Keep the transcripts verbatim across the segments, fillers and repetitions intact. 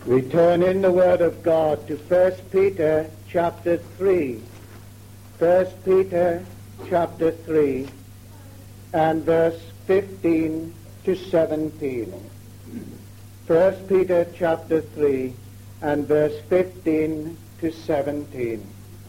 We turn in the Word of God to First Peter chapter three. First Peter chapter three and verse fifteen to seventeen. First Peter chapter three and verse fifteen to seventeen.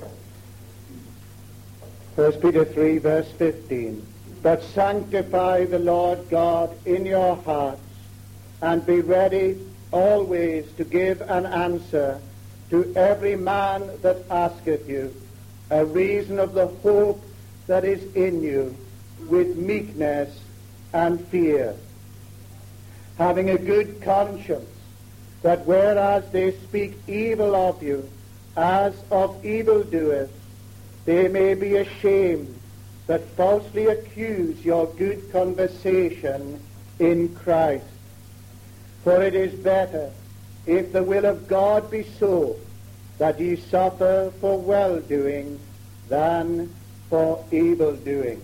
First Peter three verse fifteen. But sanctify the Lord God in your hearts, and be ready always to give an answer to every man that asketh you a reason of the hope that is in you, with meekness and fear, having a good conscience, that whereas they speak evil of you as of evildoers, they may be ashamed that falsely accuse your good conversation in Christ. For it is better, if the will of God be so, that ye suffer for well-doing than for evil-doing.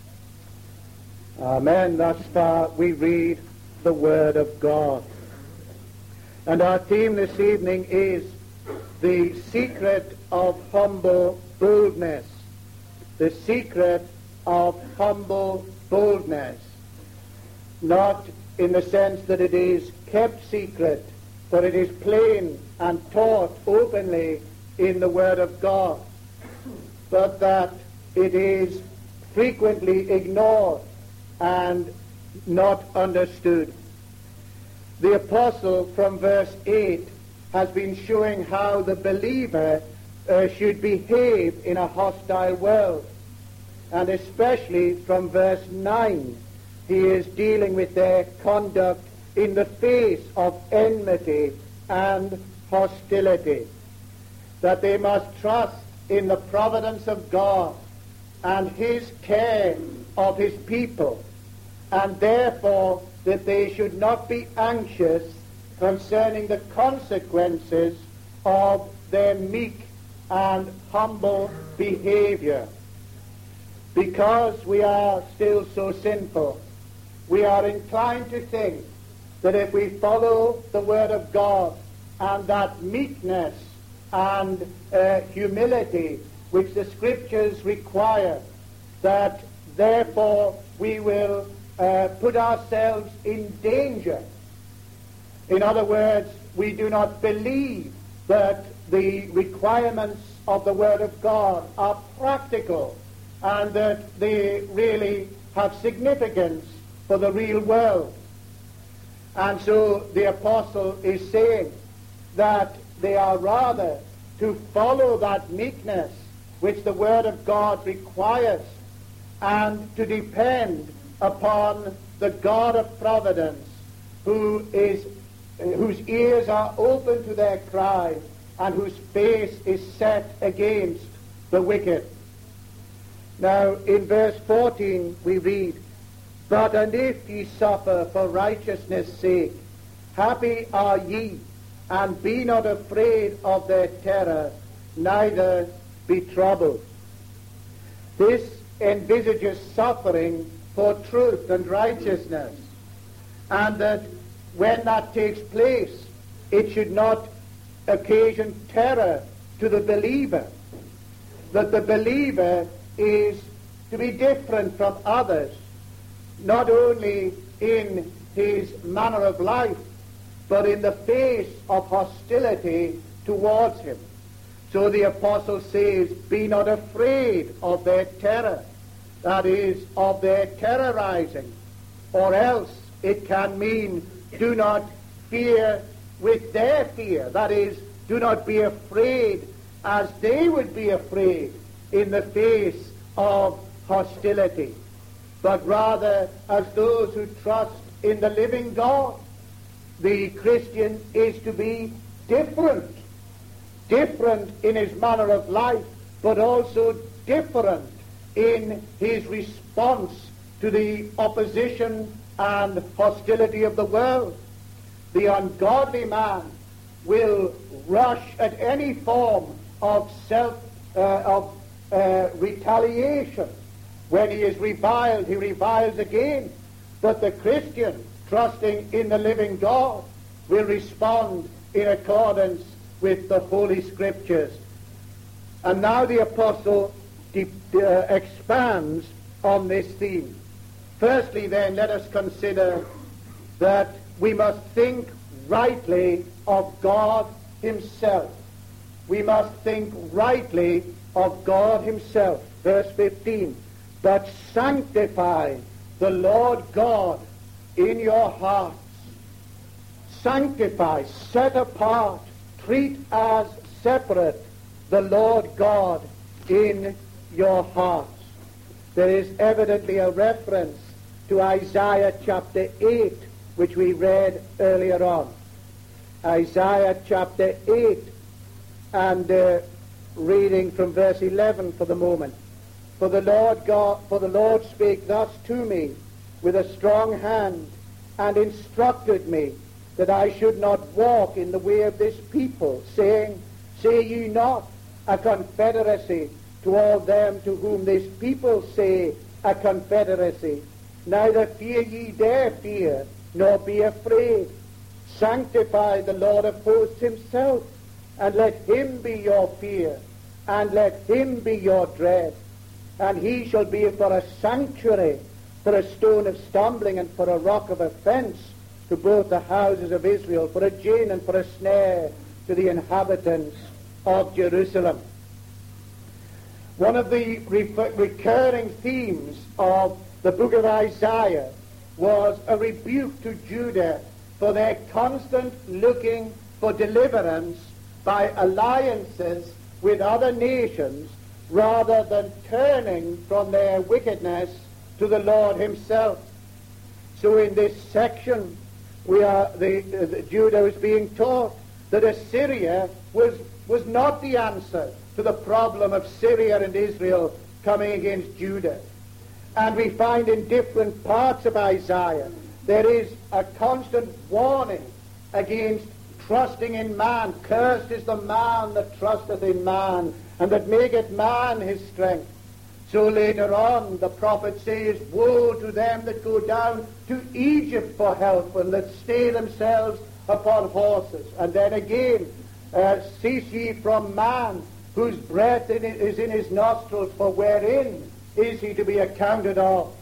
Amen. Thus far we read the Word of God. And our theme this evening is the secret of humble boldness. The secret of humble boldness. Not in the sense that it is kept secret, for it is plain and taught openly in the Word of God, but that it is frequently ignored and not understood. The apostle from verse eight has been showing how the believer uh, should behave in a hostile world, and especially from verse nine he is dealing with their conduct in the face of enmity and hostility, that they must trust in the providence of God and his care of his people, and therefore that they should not be anxious concerning the consequences of their meek and humble behavior. Because we are still so sinful, we are inclined to think that if we follow the Word of God and that meekness and uh, humility which the Scriptures require, that therefore we will uh, put ourselves in danger. In other words, we do not believe that the requirements of the Word of God are practical and that they really have significance for the real world. And so the apostle is saying that they are rather to follow that meekness which the Word of God requires, and to depend upon the God of providence, who is, whose ears are open to their cry, and whose face is set against the wicked. Now in verse fourteen we read, But and if ye suffer for righteousness' sake, happy are ye, and be not afraid of their terror, neither be troubled. This envisages suffering for truth and righteousness, and that when that takes place, it should not occasion terror to the believer, that the believer is to be different from others, not only in his manner of life, but in the face of hostility towards him. So the apostle says, be not afraid of their terror, that is, of their terrorizing, or else it can mean do not fear with their fear, that is, do not be afraid as they would be afraid in the face of hostility, but rather as those who trust in the living God. The Christian is to be different, different in his manner of life, but also different in his response to the opposition and hostility of the world. The ungodly man will rush at any form of self, uh, of uh, retaliation. When he is reviled, he reviles again. But the Christian, trusting in the living God, will respond in accordance with the Holy Scriptures. And now the apostle de- uh, expands on this theme. Firstly, then, let us consider that we must think rightly of God himself. We must think rightly of God himself. Verse fifteen, but sanctify the Lord God in your hearts. Sanctify, set apart, treat as separate the Lord God in your hearts. There is evidently a reference to Isaiah chapter eight, which we read earlier on. Isaiah chapter eight, and uh, reading from verse eleven for the moment. For the Lord God, for the Lord spake thus to me with a strong hand, and instructed me that I should not walk in the way of this people, saying, say ye not a confederacy to all them to whom this people say a confederacy. Neither fear ye their fear, nor be afraid. Sanctify the Lord of hosts himself, and let him be your fear, and let him be your dread. And he shall be for a sanctuary, for a stone of stumbling, and for a rock of offense to both the houses of Israel, for a gin and for a snare to the inhabitants of Jerusalem. One of the re- recurring themes of the book of Isaiah was a rebuke to Judah for their constant looking for deliverance by alliances with other nations rather than turning from their wickedness to the Lord himself. So in this section, we are the, the Judah is being taught that Assyria was was not the answer to the problem of Syria and Israel coming against Judah. And we find in different parts of Isaiah there is a constant warning against trusting in man. Cursed is the man that trusteth in man, and that maketh man his strength. So later on the prophet says, woe to them that go down to Egypt for help, and that stay themselves upon horses. And then again, uh, cease ye from man, whose breath in it is in his nostrils, for wherein is he to be accounted of?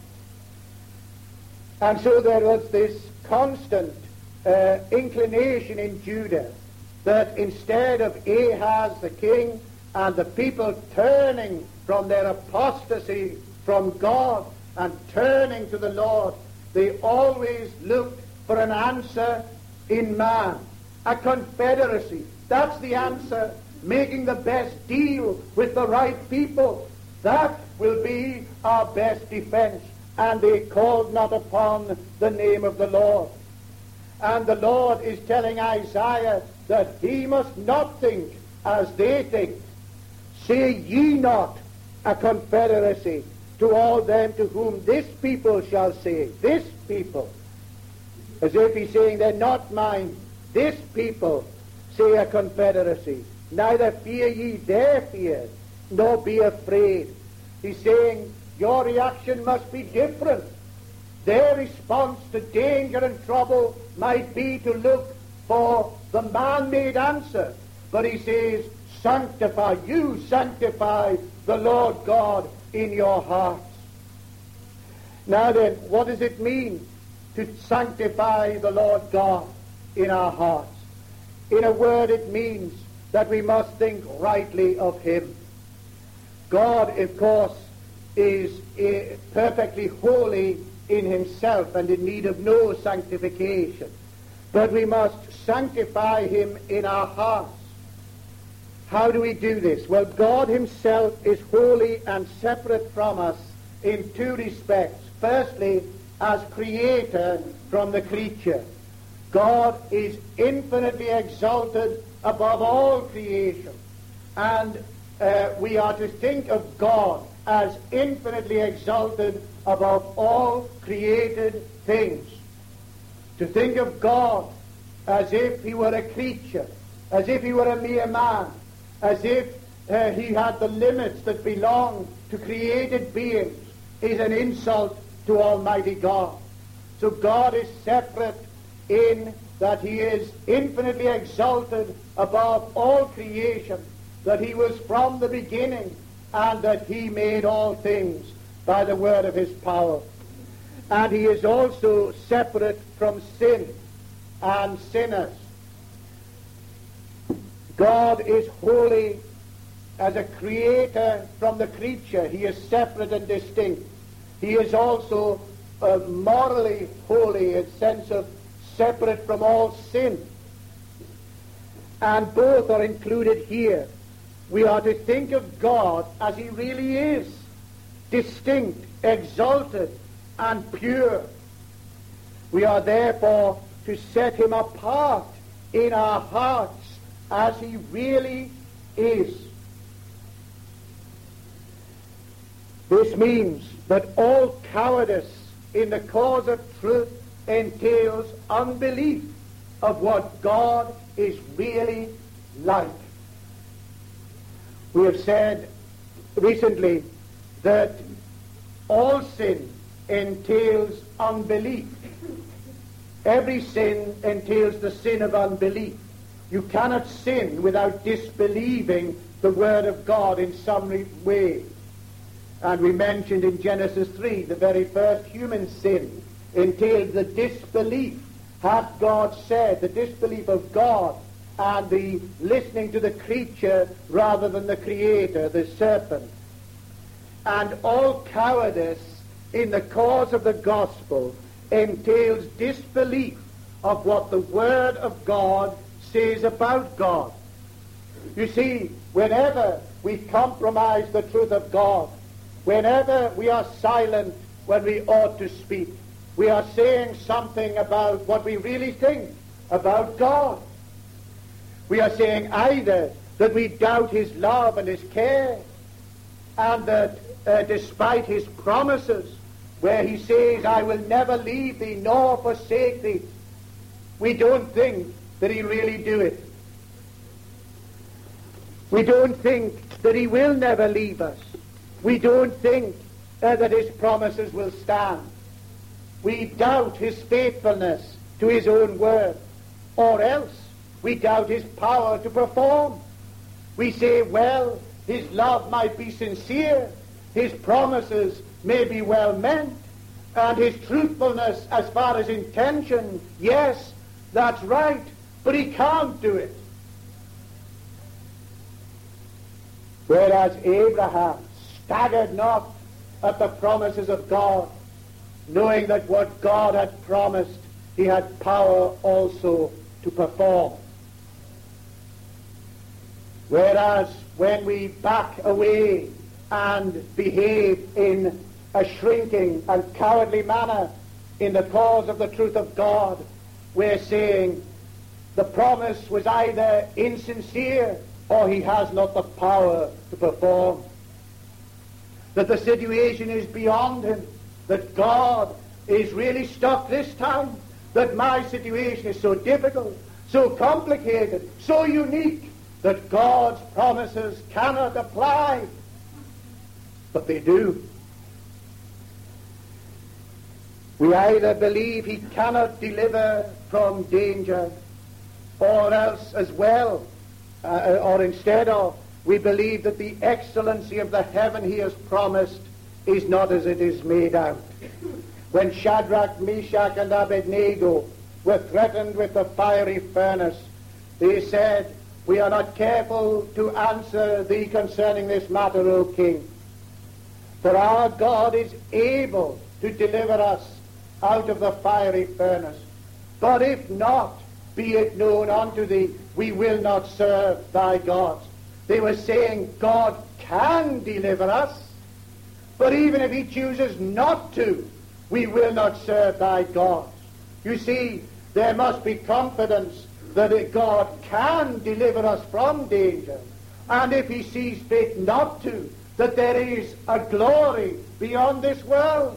And so there was this constant uh, inclination in Judah that instead of Ahaz the king and the people turning from their apostasy from God and turning to the Lord, they always looked for an answer in man, a confederacy. That's the answer, making the best deal with the right people. That will be our best defense. And they called not upon the name of the Lord. And the Lord is telling Isaiah that he must not think as they think. Say ye not a confederacy to all them to whom this people shall say, this people, as if he's saying they're not mine, this people say a confederacy. Neither fear ye their fear, nor be afraid. He's saying your reaction must be different. Their response to danger and trouble might be to look for the man-made answer. But he says, sanctify, you sanctify the Lord God in your hearts. Now then, what does it mean to sanctify the Lord God in our hearts? In a word, it means that we must think rightly of him. God, of course, is uh, perfectly holy in himself and in need of no sanctification. But we must sanctify him in our hearts. How do we do this? Well, God himself is holy and separate from us in two respects. Firstly, as creator from the creature. God is infinitely exalted above all creation. And uh, we are to think of God as infinitely exalted above all created things. To think of God as if he were a creature, as if he were a mere man, as if uh, he had the limits that belong to created beings, is an insult to Almighty God. So God is separate in that he is infinitely exalted above all creation, that he was from the beginning, and that he made all things by the word of his power. And he is also separate from sin and sinners. God is holy as a creator from the creature. He is separate and distinct. He is also uh, morally holy in the sense of separate from all sin. And both are included here. We are to think of God as he really is, distinct, exalted, and pure. We are therefore to set him apart in our hearts as he really is. This means that all cowardice in the cause of truth entails unbelief of what God is really like. We have said recently that all sin entails unbelief. Every sin entails the sin of unbelief. You cannot sin without disbelieving the Word of God in some way. And we mentioned in Genesis three, the very first human sin entailed the disbelief. Had God said, the disbelief of God, and the listening to the creature rather than the Creator, the serpent. And all cowardice in the cause of the gospel entails disbelief of what the Word of God says about God. You see, whenever we compromise the truth of God, whenever we are silent when we ought to speak, we are saying something about what we really think about God. We are saying either that we doubt his love and his care, and that uh, despite his promises, where he says, I will never leave thee nor forsake thee, we don't think that he really do it. We don't think that he will never leave us. We don't think uh, that his promises will stand. We doubt his faithfulness to his own word, or else we doubt his power to perform. We say, well, his love might be sincere, his promises may be well meant, and his truthfulness as far as intention, yes, that's right, but he can't do it. Whereas Abraham staggered not at the promises of God, knowing that what God had promised, he had power also to perform. Whereas when we back away and behave in a shrinking and cowardly manner in the cause of the truth of God, we're saying the promise was either insincere or he has not the power to perform. That the situation is beyond him, that God is really stuck this time, that my situation is so difficult, so complicated, so unique, that God's promises cannot apply. But they do. We either believe he cannot deliver from danger, or else as well, uh, or instead of, we believe that the excellency of the heaven he has promised is not as it is made out. When Shadrach, Meshach, and Abednego were threatened with the fiery furnace, they said, we are not careful to answer thee concerning this matter, O king. For our God is able to deliver us out of the fiery furnace. But if not, be it known unto thee, we will not serve thy gods. They were saying God can deliver us, but even if he chooses not to, we will not serve thy gods. You see, there must be confidence that God can deliver us from danger, and if he sees fit not to, that there is a glory beyond this world.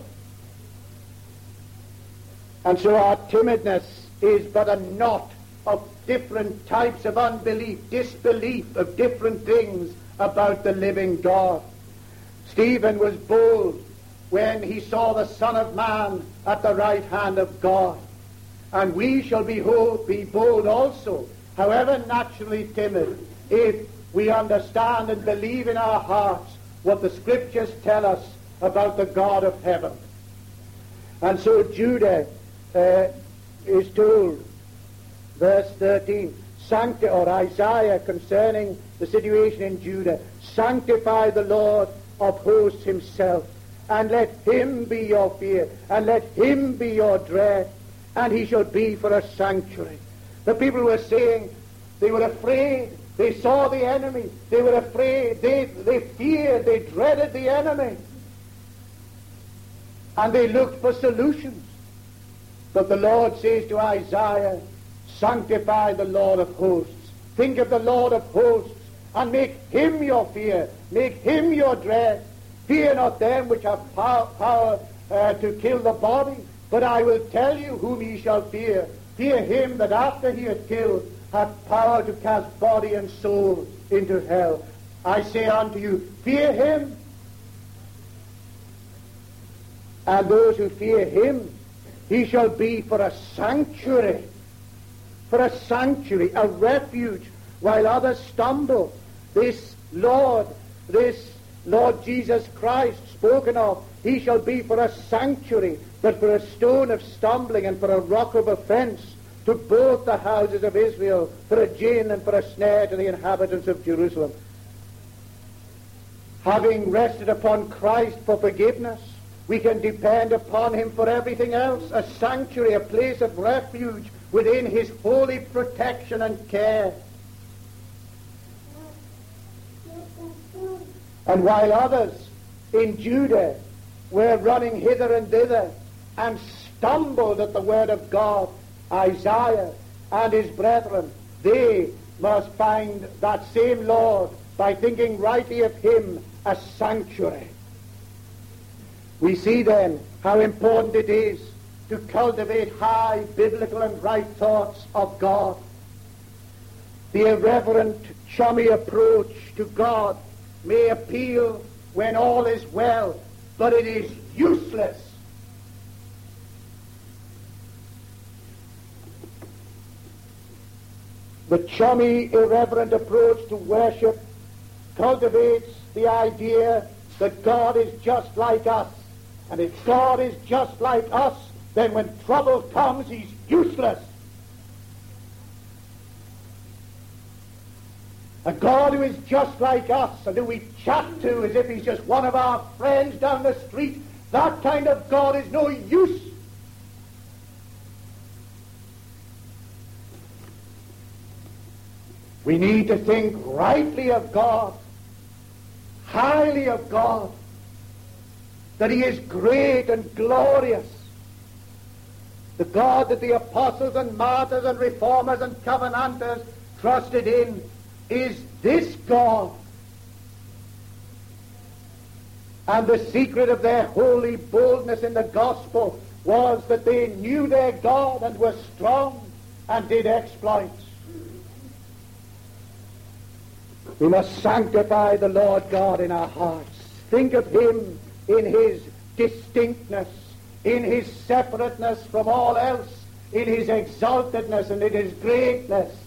And so our timidness is but a knot of different types of unbelief, disbelief of different things about the living God. Stephen was bold when he saw the Son of Man at the right hand of God. And we shall be, hold, be bold also, however naturally timid, if we understand and believe in our hearts what the Scriptures tell us about the God of heaven. And so Judah uh, is told, verse thirteen, Sancti- or Isaiah concerning the situation in Judah, sanctify the Lord of hosts himself, and let him be your fear, and let him be your dread, and he shall be for a sanctuary. The people were saying they were afraid. They saw the enemy. They were afraid. They, they feared. They dreaded the enemy. And they looked for solutions. But the Lord says to Isaiah, sanctify the Lord of hosts. Think of the Lord of hosts, and make him your fear. Make him your dread. Fear not them which have power, power uh, to kill the body, but I will tell you whom ye shall fear. Fear him that after he hath killed hath power to cast body and soul into hell. I say unto you, fear him. And those who fear him, he shall be for a sanctuary, for a sanctuary, a refuge, while others stumble. This Lord, this Lord Jesus Christ spoken of, he shall be for a sanctuary, but for a stone of stumbling and for a rock of offense to both the houses of Israel, for a gin and for a snare to the inhabitants of Jerusalem. Having rested upon Christ for forgiveness, we can depend upon him for everything else, a sanctuary, a place of refuge within his holy protection and care. And while others in Judah were running hither and thither and stumbled at the word of God, Isaiah and his brethren, they must find that same Lord by thinking rightly of him a sanctuary. We see then how important it is to cultivate high biblical and right thoughts of God. The irreverent, chummy approach to God may appeal when all is well, but it is useless. The chummy, irreverent approach to worship cultivates the idea that God is just like us. And if God is just like us, then when trouble comes, he's useless. A God who is just like us and who we chat to as if he's just one of our friends down the street, that kind of God is no use. We need to think rightly of God, highly of God, that he is great and glorious. The God that the apostles and martyrs and reformers and covenanters trusted in is this God. And the secret of their holy boldness in the gospel was that they knew their God and were strong and did exploits. We must sanctify the Lord God in our hearts. Think of him in his distinctness, in his separateness from all else, in his exaltedness and in his greatness.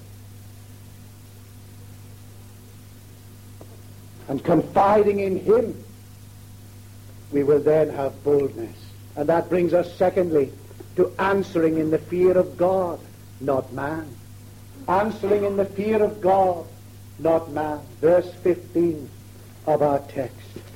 And confiding in him, we will then have boldness. And that brings us, secondly, to answering in the fear of God, not man. Answering in the fear of God, not man. Verse fifteen of our text.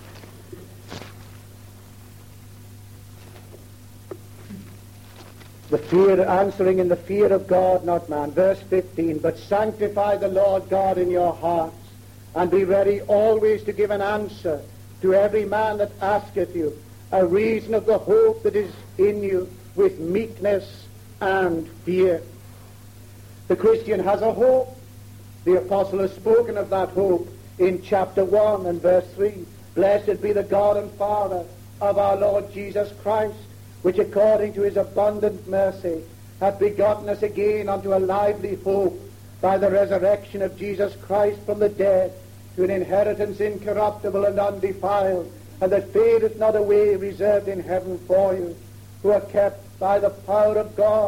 The fear, answering in the fear of God, not man. Verse fifteen, but sanctify the Lord God in your hearts, and be ready always to give an answer to every man that asketh you a reason of the hope that is in you with meekness and fear. The Christian has a hope. The apostle has spoken of that hope in chapter one and verse three. Blessed be the God and Father of our Lord Jesus Christ, which according to his abundant mercy hath begotten us again unto a lively hope by the resurrection of Jesus Christ from the dead, to an inheritance incorruptible and undefiled, and that fadeth not away, reserved in heaven for you, who are kept by the power of God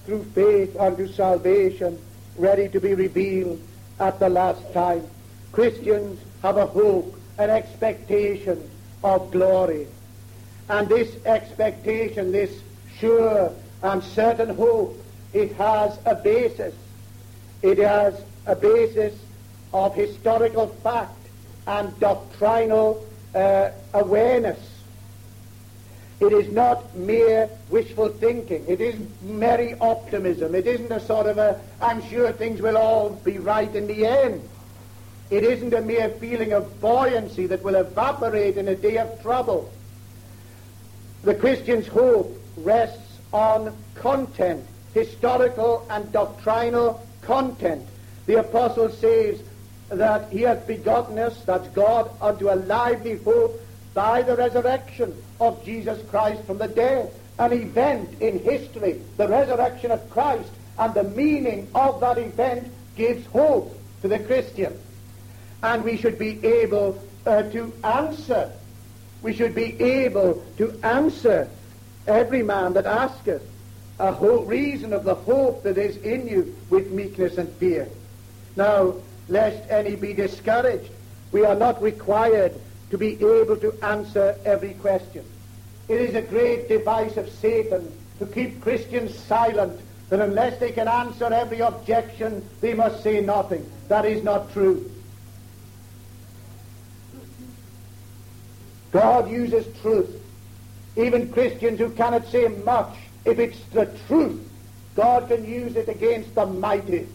through faith unto salvation, ready to be revealed at the last time. Christians have a hope, an expectation of glory. And this expectation, this sure and certain hope, it has a basis. It has a basis of historical fact and doctrinal uh, awareness. It is not mere wishful thinking. It isn't merry optimism. It isn't a sort of a, I'm sure things will all be right in the end. It isn't a mere feeling of buoyancy that will evaporate in a day of trouble. The Christian's hope rests on content, historical and doctrinal content. The apostle says that he hath begotten us, that's God, unto a lively hope by the resurrection of Jesus Christ from the dead. An event in history, the resurrection of Christ, and the meaning of that event gives hope to the Christian. And we should be able uh, to answer. We should be able to answer every man that asketh a whole reason of the hope that is in you with meekness and fear. Now, lest any be discouraged, we are not required to be able to answer every question. It is a great device of Satan to keep Christians silent, that unless they can answer every objection, they must say nothing. That is not true. God uses truth. Even Christians who cannot say much, if it's the truth, God can use it against the mighty.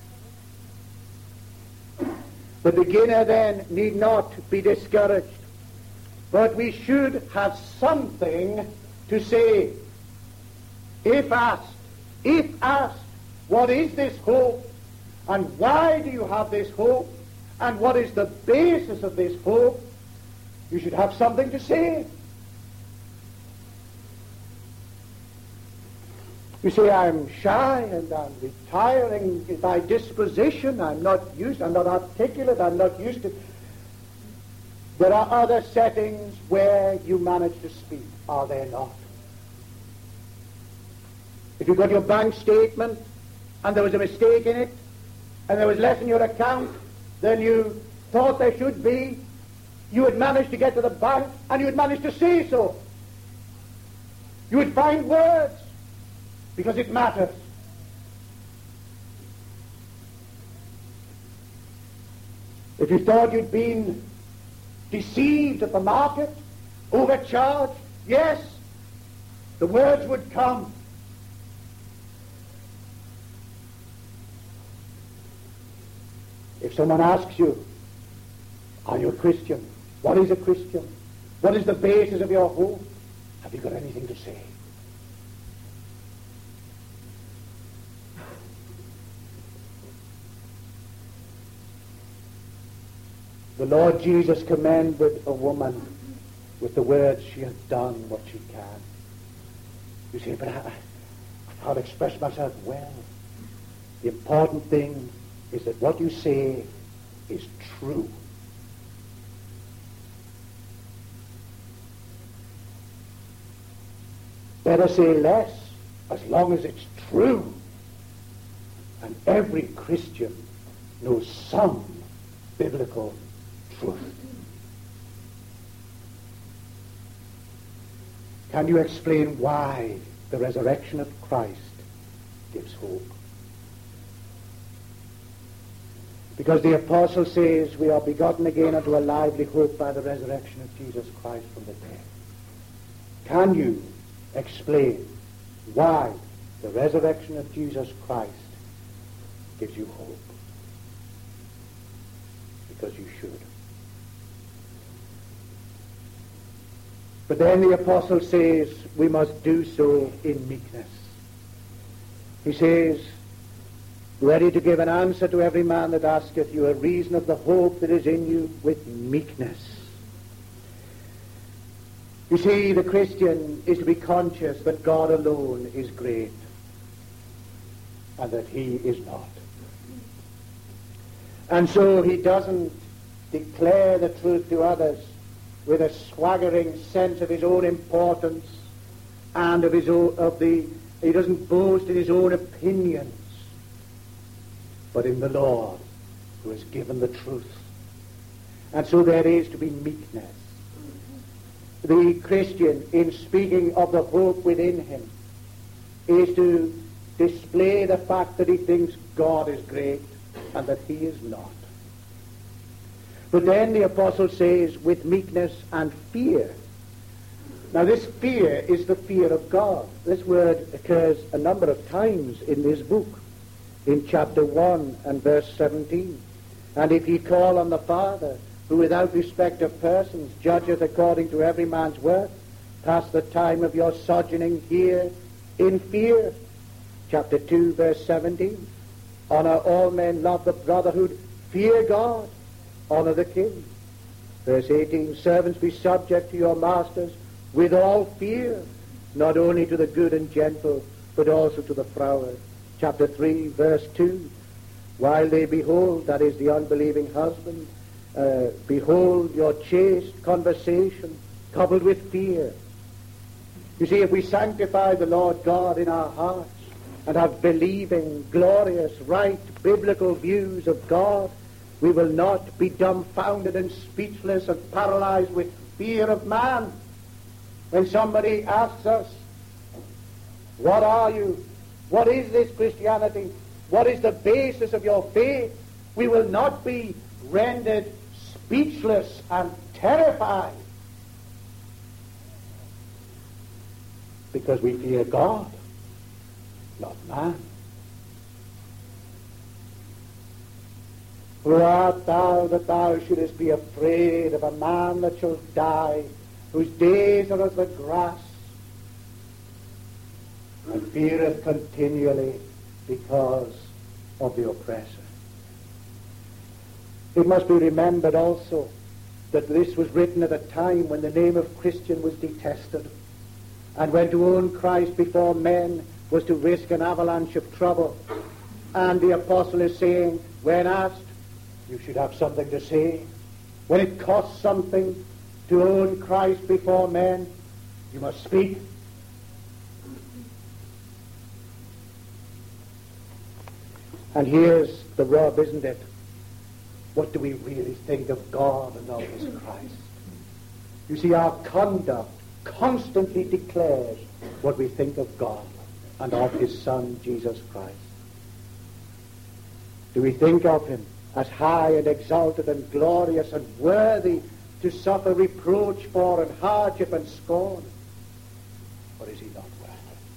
The beginner then need not be discouraged, but we should have something to say. If asked, if asked, what is this hope, and why do you have this hope, and what is the basis of this hope, you should have something to say. You say, I'm shy and I'm retiring by disposition, I'm not used, I'm not articulate, I'm not used to. There are other settings where you manage to speak, are there not? If you got your bank statement and there was a mistake in it, and there was less in your account than you thought there should be, you would manage to get to the bank and you would manage to say so. You would find words, because it matters. If you thought you'd been deceived at the market, overcharged, yes, the words would come. If someone asks you, are you a Christian? What is a Christian? What is the basis of your hope? Have you got anything to say? The Lord Jesus commended a woman with the words, she has done what she can. You say, but I, I can't express myself well. The important thing is that what you say is true. Better say less, as long as it's true. And every Christian knows some biblical truth. Can you explain why the resurrection of Christ gives hope? Because the apostle says we are begotten again unto a lively hope by the resurrection of Jesus Christ from the dead. Can you explain why the resurrection of Jesus Christ gives you hope? Because you should. But then the apostle says we must do so in meekness. He says, ready to give an answer to every man that asketh you a reason of the hope that is in you with meekness. You see, the Christian is to be conscious that God alone is great and that he is not. And so he doesn't declare the truth to others with a swaggering sense of his own importance and of his own, of the He doesn't boast in his own opinions, but in the Lord who has given the truth. And so there is to be meekness. The Christian, in speaking of the hope within him, is to display the fact that he thinks God is great and that he is not. But then the apostle says, with meekness and fear. Now this fear is the fear of God. This word occurs a number of times in this book. In chapter one and verse seventeen. And if ye call on the Father, who without respect of persons judgeth according to every man's work, pass the time of your sojourning here in fear. Chapter two, verse seventeen. Honor all men, love the brotherhood, fear God, honor the king. Verse eighteen. Servants, be subject to your masters with all fear, not only to the good and gentle, but also to the froward. Chapter three, verse two. While they behold, that is the unbelieving husband, uh, behold your chaste conversation coupled with fear. You see, if we sanctify the Lord God in our hearts and have believing, glorious, right, biblical views of God, we will not be dumbfounded and speechless and paralyzed with fear of man. When somebody asks us, what are you? What is this Christianity? What is the basis of your faith? We will not be rendered speechless and terrified because we fear God, not man. Who art thou that thou shouldest be afraid of a man that shall die, whose days are as the grass, and feareth continually because of the oppressor? It must be remembered also that this was written at a time when the name of Christian was detested, and when to own Christ before men was to risk an avalanche of trouble. And the apostle is saying, when asked, you should have something to say. When it costs something to own Christ before men, you must speak. And here's the rub, isn't it? What do we really think of God and of his Christ? You see, our conduct constantly declares what we think of God and of his Son, Jesus Christ. Do we think of him as high and exalted and glorious and worthy to suffer reproach for and hardship and scorn? Or is he not worthy?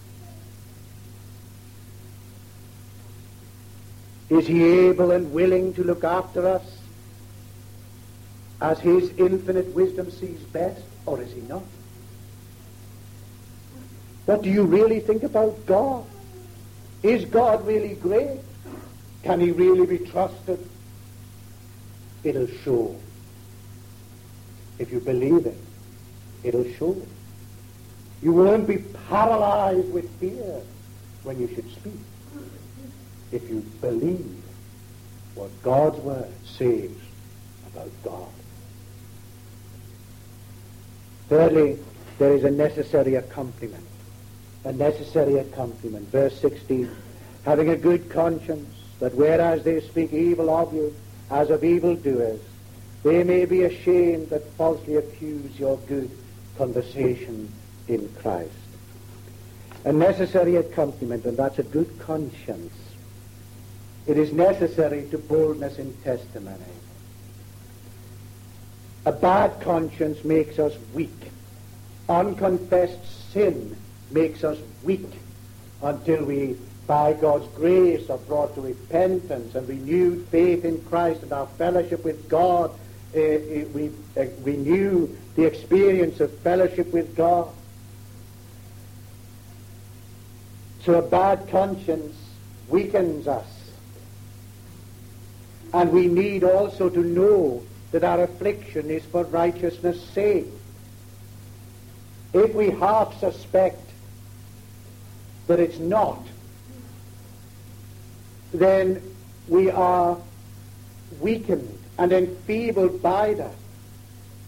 Is he able and willing to look after us as his infinite wisdom sees best, or is he not? What do you really think about God? Is God really great? Can he really be trusted? It'll show. If you believe it, it'll show. You won't be paralyzed with fear when you should speak, if you believe what God's word says about God. Thirdly, there is a necessary accompaniment. A necessary accompaniment. Verse sixteen, having a good conscience, that whereas they speak evil of you, as of evildoers, they may be ashamed that falsely accuse your good conversation in Christ. A necessary accompaniment, and that's a good conscience. It is necessary to boldness in testimony. A bad conscience makes us weak. Unconfessed sin makes us weak until we, by God's grace, are brought to repentance and renewed faith in Christ and our fellowship with God. Uh, we uh, renew the experience of fellowship with God. So a bad conscience weakens us. And we need also to know that our affliction is for righteousness' sake. If we half suspect that it's not, then we are weakened and enfeebled by that.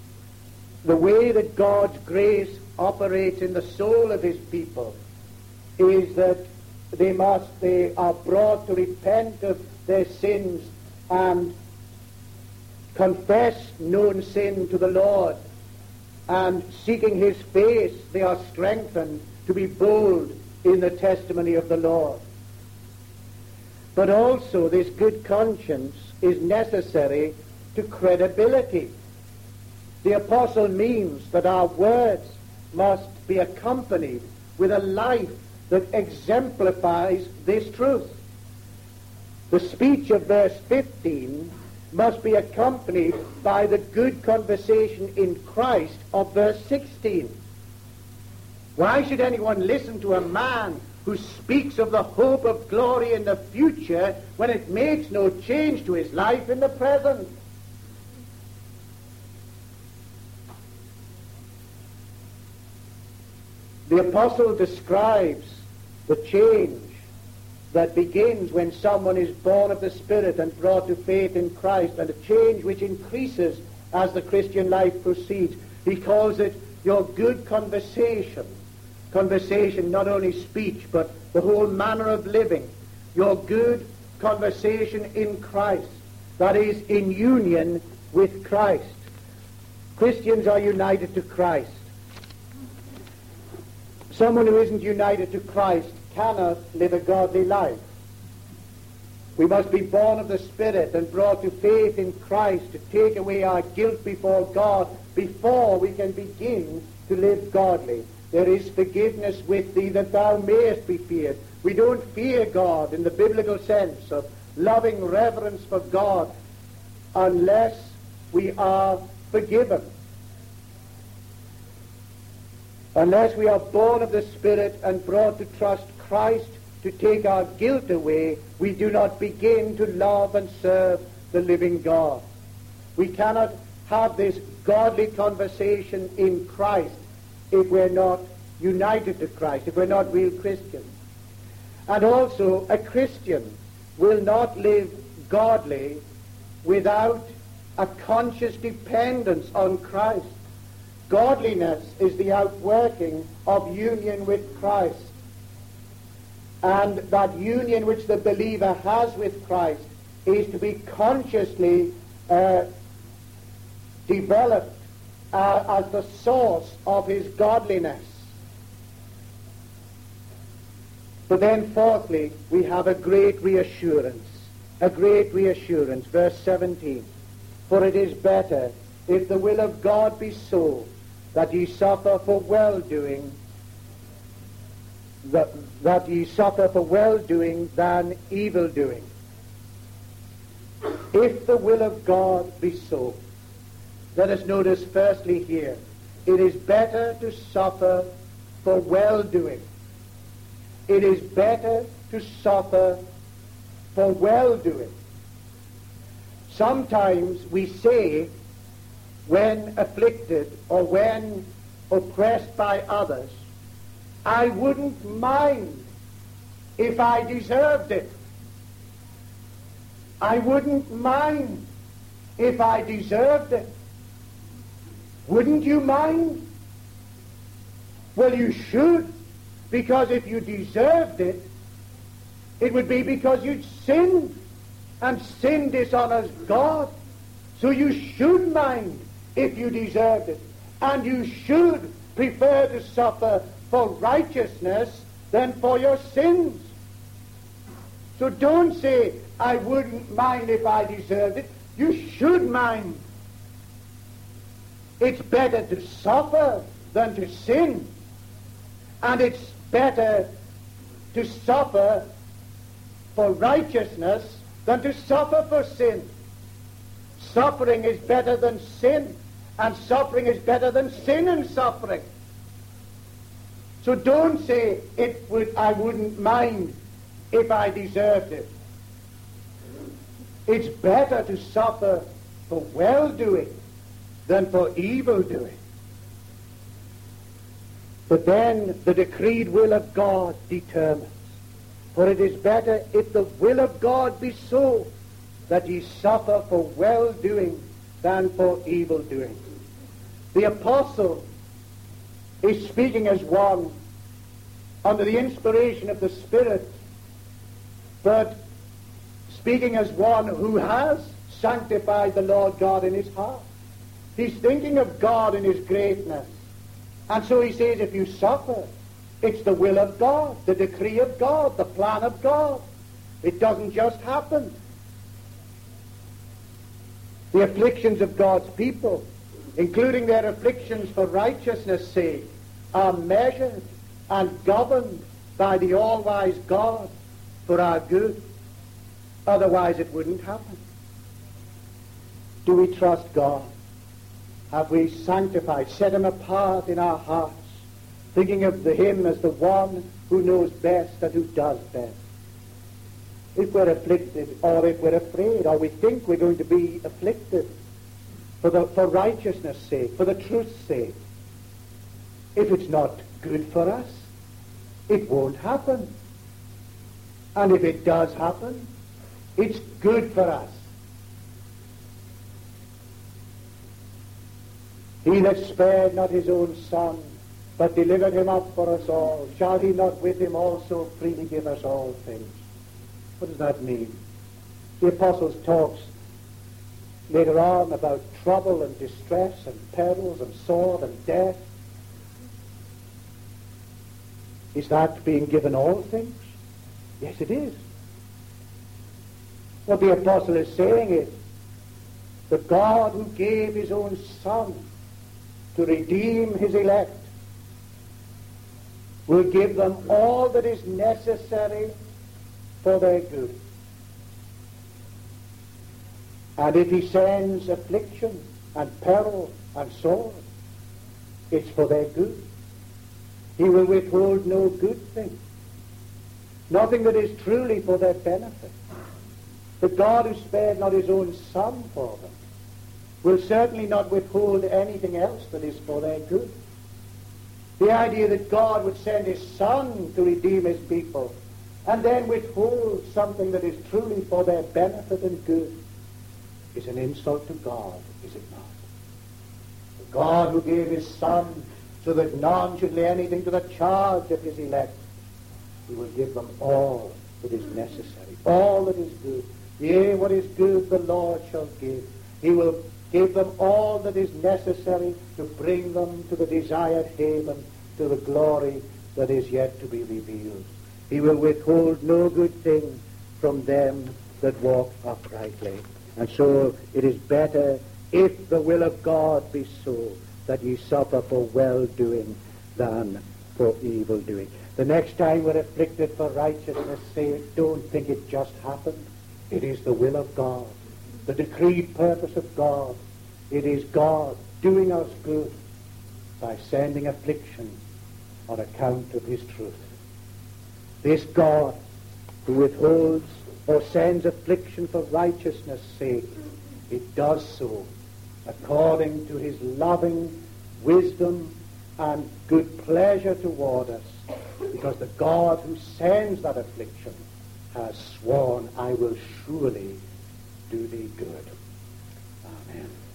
The way that God's grace operates in the soul of his people is that they must, they are brought to repent of their sins and confess known sin to the Lord, and seeking his face, they are strengthened to be bold in the testimony of the Lord. But also this good conscience is necessary to credibility. The apostle means that our words must be accompanied with a life that exemplifies this truth. The speech of verse fifteen must be accompanied by the good conversation in Christ of verse sixteen. Why should anyone listen to a man who speaks of the hope of glory in the future when it makes no change to his life in the present? The apostle describes the change that begins when someone is born of the Spirit and brought to faith in Christ, and a change which increases as the Christian life proceeds. He calls it your good conversation. Conversation, not only speech, but the whole manner of living. Your good conversation in Christ, that is, in union with Christ. Christians are united to Christ. Someone who isn't united to Christ cannot live a godly life. We must be born of the Spirit and brought to faith in Christ to take away our guilt before God before we can begin to live godly. There is forgiveness with thee that thou mayest be feared. We don't fear God in the biblical sense of loving reverence for God unless we are forgiven. Unless we are born of the Spirit and brought to trust Christ to take our guilt away, we do not begin to love and serve the living God. We cannot have this godly conversation in Christ if we're not united to Christ, if we're not real Christians. And also, a Christian will not live godly without a conscious dependence on Christ. Godliness is the outworking of union with Christ. And that union which the believer has with Christ is to be consciously uh, developed uh, as the source of his godliness. But then fourthly, we have a great reassurance. A great reassurance. Verse seventeen. For it is better, if the will of God be so, that ye suffer for well-doing, that, that ye suffer for well-doing than evil-doing. If the will of God be so, let us notice firstly here, it is better to suffer for well-doing. It is better to suffer for well-doing. Sometimes we say, when afflicted or when oppressed by others, I wouldn't mind if I deserved it. I wouldn't mind if I deserved it. Wouldn't you mind? Well, you should, because if you deserved it, it would be because you'd sinned, and sin dishonors God. So you should mind if you deserved it, and you should prefer to suffer for righteousness than for your sins. So don't say, I wouldn't mind if I deserved it. You should mind. It's better to suffer than to sin. And it's better to suffer for righteousness than to suffer for sin. Suffering is better than sin, and suffering is better than sin and suffering. So don't say, it would, I wouldn't mind if I deserved it. It's better to suffer for well-doing than for evil-doing. But then the decreed will of God determines. For it is better, if the will of God be so, that ye suffer for well-doing than for evil-doing. The apostle is speaking as one under the inspiration of the Spirit, but speaking as one who has sanctified the Lord God in his heart. He's thinking of God in his greatness. And so he says, if you suffer, it's the will of God, the decree of God, the plan of God. It doesn't just happen. The afflictions of God's people, including their afflictions for righteousness' sake, are measured and governed by the all-wise God for our good. Otherwise it wouldn't happen. Do we trust God? Have we sanctified, set him apart in our hearts, thinking of the, him as the one who knows best and who does best? If we're afflicted, or if we're afraid, or we think we're going to be afflicted for, the, for righteousness' sake, for the truth's sake, if it's not good for us, it won't happen. And if it does happen, it's good for us. He that spared not his own Son, but delivered him up for us all, shall he not with him also freely give us all things? What does that mean? The Apostle talks later on about trouble and distress and perils and sword and death. Is that being given all things? Yes, it is. What the Apostle is saying is, the God who gave his own Son to redeem his elect will give them all that is necessary for their good. And if he sends affliction and peril and sword, it's for their good. He will withhold no good thing, nothing that is truly for their benefit. The God who spared not his own Son for them will certainly not withhold anything else that is for their good. The idea that God would send his Son to redeem his people and then withhold something that is truly for their benefit and good is an insult to God, is it not? The God who gave his Son so that none should lay anything to the charge of his elect, he will give them all that is necessary, all that is good. Yea, what is good the Lord shall give. He will give them all that is necessary to bring them to the desired haven, to the glory that is yet to be revealed. He will withhold no good thing from them that walk uprightly. And so it is better, if the will of God be so, that ye suffer for well-doing than for evil-doing. The next time we're afflicted for righteousness' sake, don't think it just happened. It is the will of God, the decreed purpose of God. It is God doing us good by sending affliction on account of his truth. This God who withholds or sends affliction for righteousness' sake, it does so according to his loving wisdom and good pleasure toward us, because the God who sends that affliction has sworn, I will surely do thee good. Amen.